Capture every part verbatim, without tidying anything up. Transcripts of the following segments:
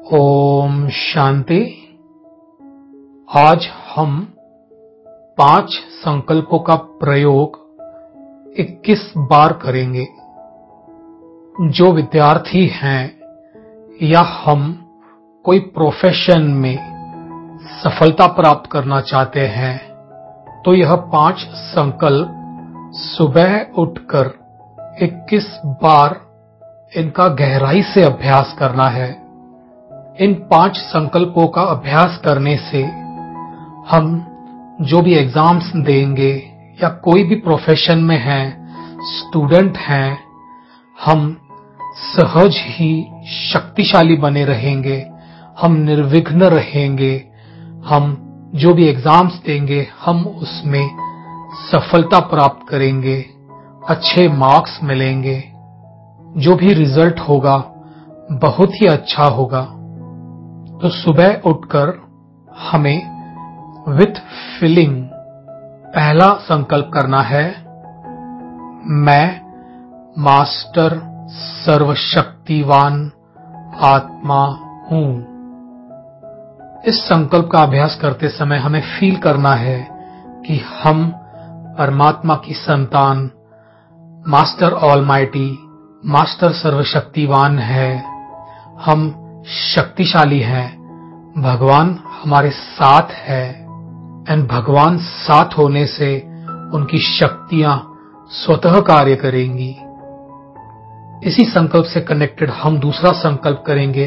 ओम शांति। आज हम पांच संकल्पों का प्रयोग इक्कीस बार करेंगे। जो विद्यार्थी हैं या हम कोई प्रोफेशन में सफलता प्राप्त करना चाहते हैं तो यह पांच संकल्प सुबह उठकर इक्कीस बार इनका गहराई से अभ्यास करना है। इन पांच संकल्पों का अभ्यास करने से हम जो भी एग्जाम्स देंगे या कोई भी प्रोफेशन में हैं, स्टूडेंट हैं, हम सहज ही शक्तिशाली बने रहेंगे, हम निर्विघ्न रहेंगे। हम जो भी एग्जाम्स देंगे हम उसमें सफलता प्राप्त करेंगे, अच्छे मार्क्स मिलेंगे। जो भी रिजल्ट होगा बहुत ही अच्छा होगा। तो सुबह उठकर हमें विथ फीलिंग पहला संकल्प करना है, मैं मास्टर सर्वशक्तिवान आत्मा हूं। इस संकल्प का अभ्यास करते समय हमें फील करना है कि हम परमात्मा की संतान, मास्टर ऑलमाइटी, मास्टर सर्वशक्तिवान है। हम शक्तिशाली हैं, भगवान हमारे साथ है एंड भगवान साथ होने से उनकी शक्तियां स्वतः कार्य करेंगी। इसी संकल्प से कनेक्टेड हम दूसरा संकल्प करेंगे,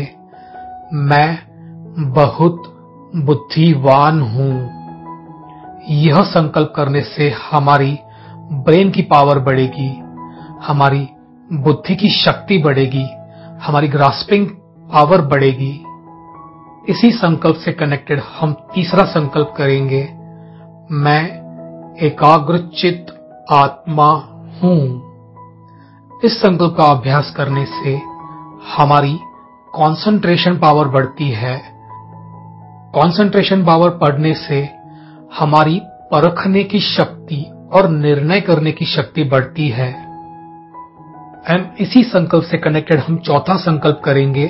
मैं बहुत बुद्धिवान हूं। यह संकल्प करने से हमारी ब्रेन की पावर बढ़ेगी, हमारी बुद्धि की शक्ति बढ़ेगी, हमारी ग्रास्पिंग पावर बढ़ेगी। इसी संकल्प से कनेक्टेड हम तीसरा संकल्प करेंगे, मैं एकाग्रचित्त आत्मा हूं। इस संकल्प का अभ्यास करने से हमारी कंसंट्रेशन पावर बढ़ती है। कंसंट्रेशन पावर बढ़ने से हमारी परखने की शक्ति और निर्णय करने की शक्ति बढ़ती है। एंड इसी संकल्प से कनेक्टेड हम चौथा संकल्प करेंगे,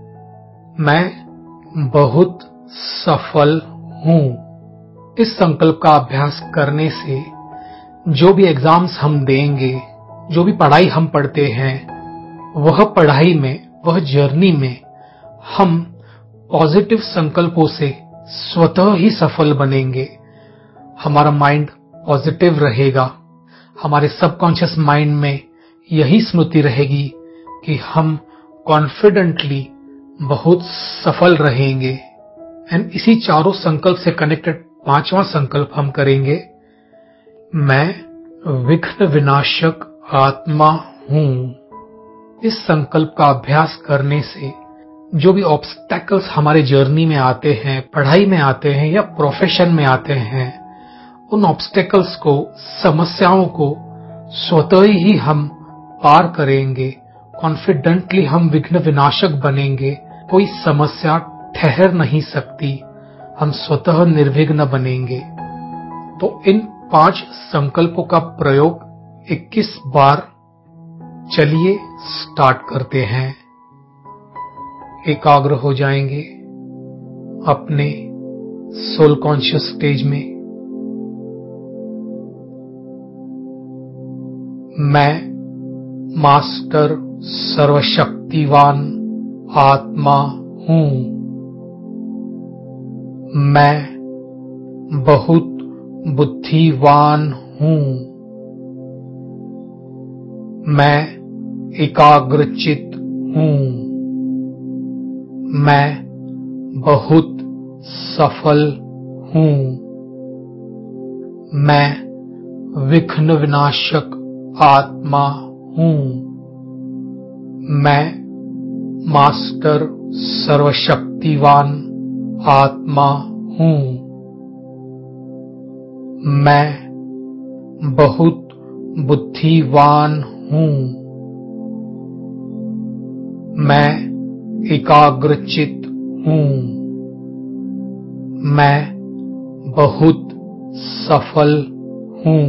मैं बहुत सफल हूं। इस संकल्प का अभ्यास करने से जो भी एग्जाम्स हम देंगे, जो भी पढ़ाई हम पढ़ते हैं, वह पढ़ाई में, वह जर्नी में हम पॉजिटिव संकल्पों से स्वतः ही सफल बनेंगे। हमारा माइंड पॉजिटिव रहेगा। हमारे सबकॉन्शियस माइंड में यही स्मृति रहेगी कि हम कॉन्फिडेंटली बहुत सफल रहेंगे। एंड इसी चारों संकल्प से कनेक्टेड पांचवा संकल्प हम करेंगे, मैं विघ्न विनाशक आत्मा हूं। इस संकल्प का अभ्यास करने से जो भी ऑब्स्टेकल्स हमारे जर्नी में आते हैं, पढ़ाई में आते हैं या प्रोफेशन में आते हैं, उन ऑब्स्टेकल्स को, समस्याओं को स्वतः ही हम पार करेंगे। कॉन्फिडेंटली हम विघ्न विनाशक बनेंगे। कोई समस्या ठहर नहीं सकती, हम स्वतः निर्विघ्न बनेंगे। तो इन पांच संकल्पों का प्रयोग इक्कीस बार चलिए स्टार्ट करते हैं। एकाग्र हो जाएंगे अपने सोल कॉन्शियस स्टेज में। मैं मास्टर सर्वशक्तिवान आत्मा हूं। मैं बहुत बुद्धिवान हूं। मैं एकाग्रचित्त हूं। मैं बहुत सफल हूं। मैं विघ्न विनाशक आत्मा हूं। मैं मास्टर सर्वशक्तिवान आत्मा हूं। मैं बहुत बुद्धिवान हूं। मैं एकाग्रचित्त हूं। मैं बहुत सफल हूं।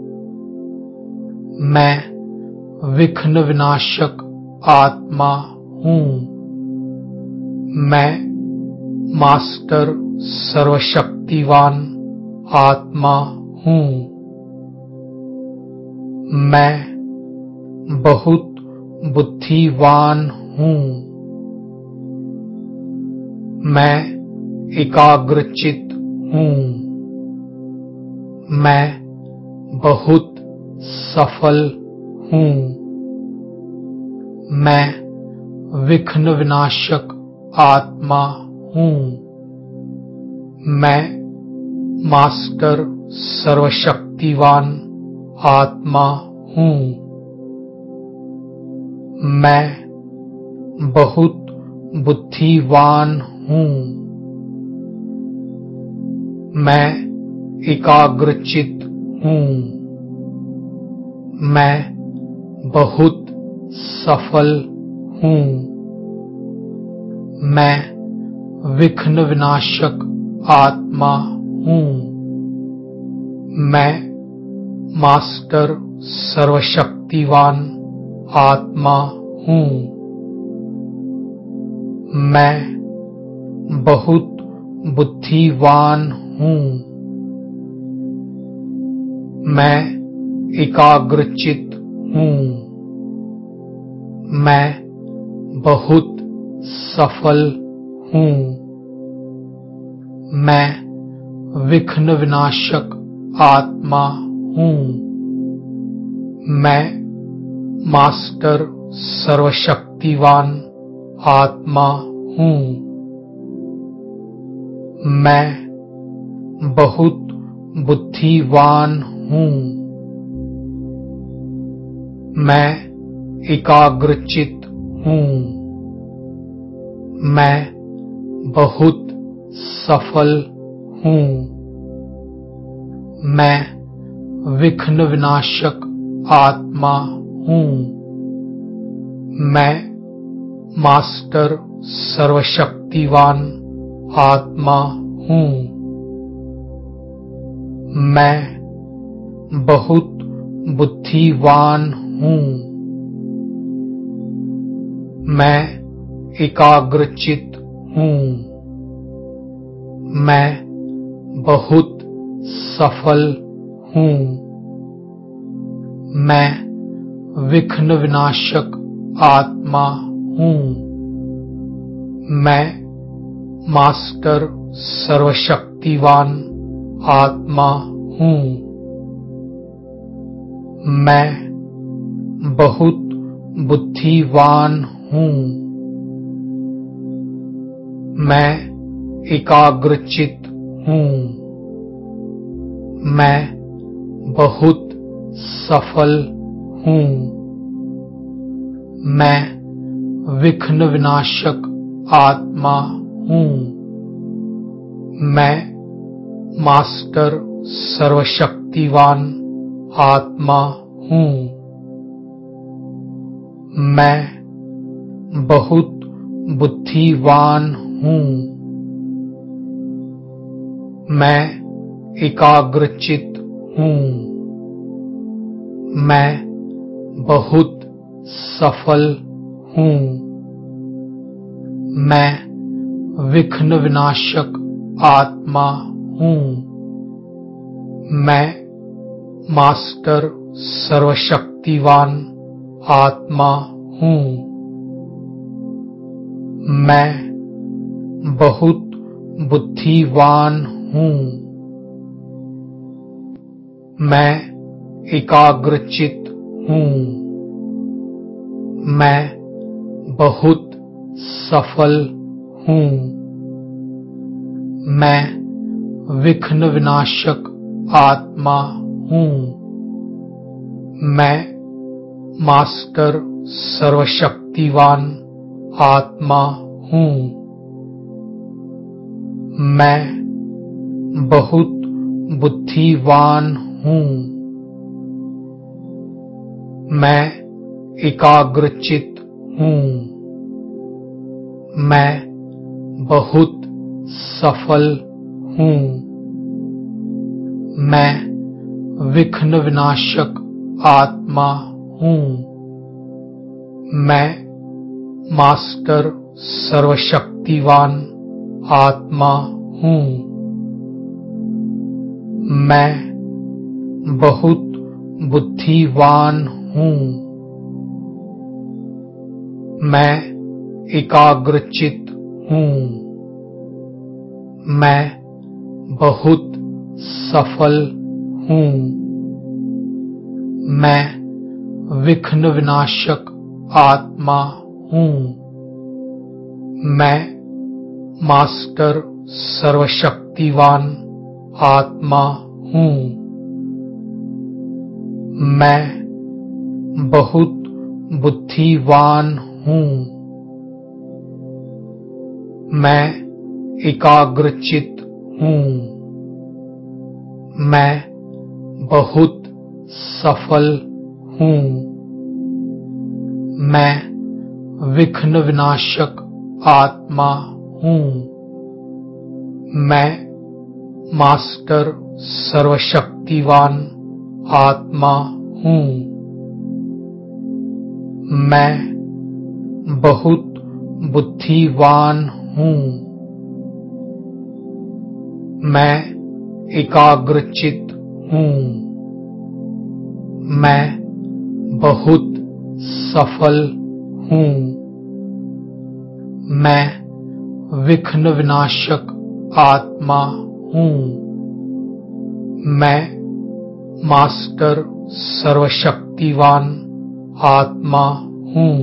मैं विघ्न विनाशक आत्मा हूं। मैं मास्टर सर्वशक्तिवान आत्मा हूँ। मैं बहुत बुद्धिवान हूँ। मैं एकाग्रचित हूँ। मैं बहुत सफल हूँ। मैं विघ्न विनाशक आत्मा हूँ। मैं मास्टर सर्वशक्तिवान आत्मा हूँ। मैं बहुत बुद्धिवान हूँ। मैं एकाग्रचित हूँ। मैं बहुत सफल हूँ। मैं विघ्न विनाशक आत्मा हूँ। मैं मास्टर सर्वशक्तिवान आत्मा हूँ। मैं बहुत बुद्धिवान हूँ। मैं एकाग्रचित हूँ। मैं बहुत सफल हूँ। मैं विघ्न विनाशक आत्मा हूँ। मैं मास्टर सर्वशक्तिवान आत्मा हूँ। मैं बहुत बुद्धिवान हूँ। मैं एकाग्रचित हूँ। मैं बहुत सफल हूँ। मैं विघ्न विनाशक आत्मा हूँ। मैं मास्टर सर्वशक्तिवान आत्मा हूँ। मैं बहुत बुद्धिवान हूँ। मैं एकाग्रचित हूँ। मैं बहुत सफल हूँ। मैं विघ्न विनाशक आत्मा हूँ। मैं मास्टर सर्वशक्तिवान आत्मा हूँ। मैं बहुत बुद्धिवान हूँ। मैं एकाग्रचित हूँ। मैं बहुत सफल हूँ। मैं विघ्न विनाशक आत्मा हूँ। मैं मास्टर सर्वशक्तिवान आत्मा हूँ। मैं बहुत बुद्धिवान हूँ। मैं एकाग्रचित हूँ। मैं बहुत सफल हूँ। मैं विघ्न विनाशक आत्मा हूँ। मैं मास्टर सर्वशक्तिवान आत्मा हूँ। मैं बहुत बुद्धिवान हूँ। मैं एकाग्रचित हूँ। मैं बहुत सफल हूँ। मैं विघ्न विनाशक आत्मा हूँ। मैं मास्टर सर्वशक्तिवान आत्मा हूँ। मैं बहुत बुद्धिवान हूँ। मैं एकाग्रचित हूँ। मैं बहुत सफल हूँ। मैं विघ्न विनाशक आत्मा हूँ। मैं मास्टर सर्वशक्तिवान आत्मा हूँ। मैं बहुत बुद्धिवान हूँ। मैं एकाग्रचित हूँ। मैं बहुत सफल हूँ। मैं विघ्न विनाशक आत्मा हूँ। मैं मास्टर सर्वशक्तिवान आत्मा हूँ। मैं बहुत बुद्धिवान हूँ। मैं एकाग्रचित हूँ। मैं बहुत सफल हूँ। मैं विघ्न विनाशक आत्मा हूँ। मैं मास्टर सर्वशक्तिवान आत्मा हूँ। मैं बहुत बुद्धिवान हूँ। मैं एकाग्रचित हूँ। मैं बहुत सफल हूँ। मैं विघ्न विनाशक आत्मा हूँ। मैं मास्टर सर्वशक्तिवान आत्मा हूँ।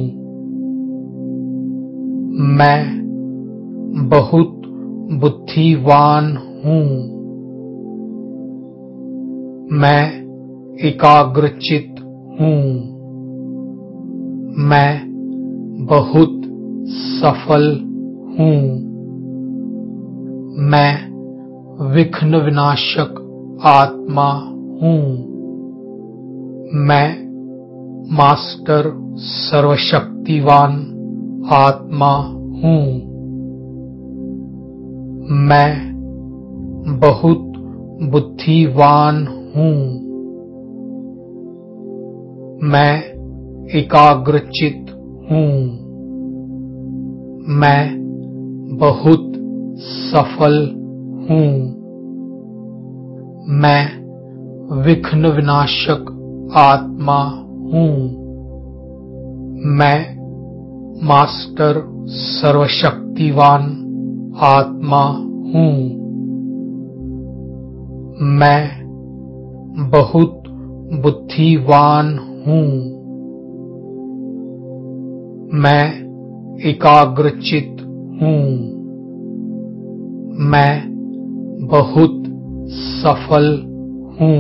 मैं बहुत बुद्धिवान हूँ। मैं एकाग्रचित हूँ। मैं बहुत सफल हूँ। मैं विघ्न विनाशक आत्मा हूँ। मैं मास्टर सर्वशक्तिवान आत्मा हूँ। मैं बहुत बुद्धिवान हूँ। मैं एकाग्रचित हूँ। मैं बहुत सफल हूँ। मैं विघ्न विनाशक आत्मा हूँ। मैं मास्टर सर्वशक्तिवान आत्मा हूँ। मैं बहुत बुद्धिवान हूँ। मैं एकाग्रचित हूँ। मैं बहुत सफल हूँ।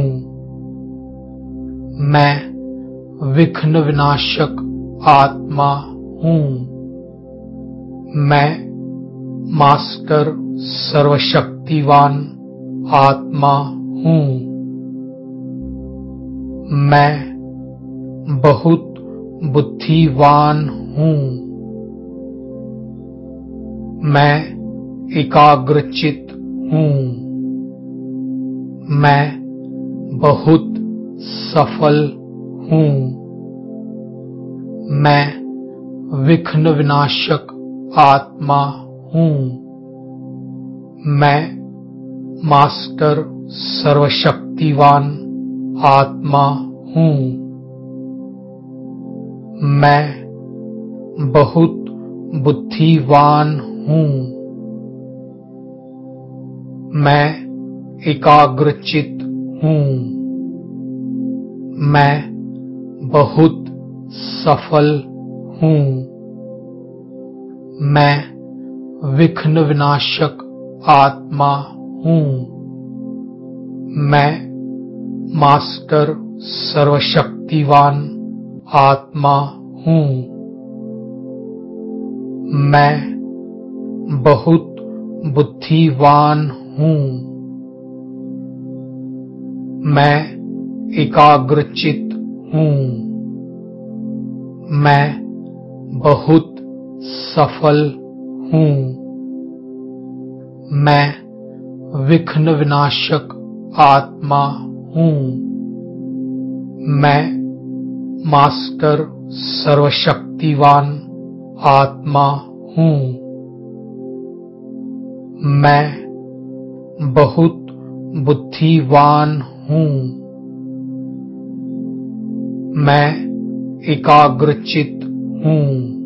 मैं विघ्न विनाशक आत्मा हूँ। मैं मास्टर सर्वशक्तिवान आत्मा हूँ। मैं बहुत बुद्धिवान हूँ। मैं एकाग्रचित हूँ। मैं बहुत सफल हूँ। मैं विघ्न विनाशक आत्मा हूँ। मैं मास्टर सर्वशक्तिवान आत्मा हूँ। मैं बहुत बुद्धिवान हूँ। मैं एकाग्रचित हूँ। मैं बहुत सफल हूँ। मैं विघ्न विनाशक आत्मा हूँ। मैं मास्टर सर्वशक्तिवान आत्मा हूँ। मैं बहुत बुद्धिवान हूँ। मैं एकाग्रचित हूँ। मैं बहुत सफल हूँ। मैं विघ्न विनाशक आत्मा हूँ। मैं मास्टर सर्वशक्तिवान आत्मा हूं। मैं बहुत बुद्धिमान हूं। मैं एकाग्रचित हूं।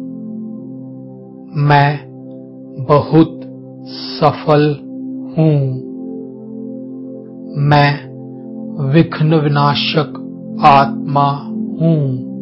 मैं बहुत सफल हूं। मैं विघ्न विनाशक आत्मा हूं।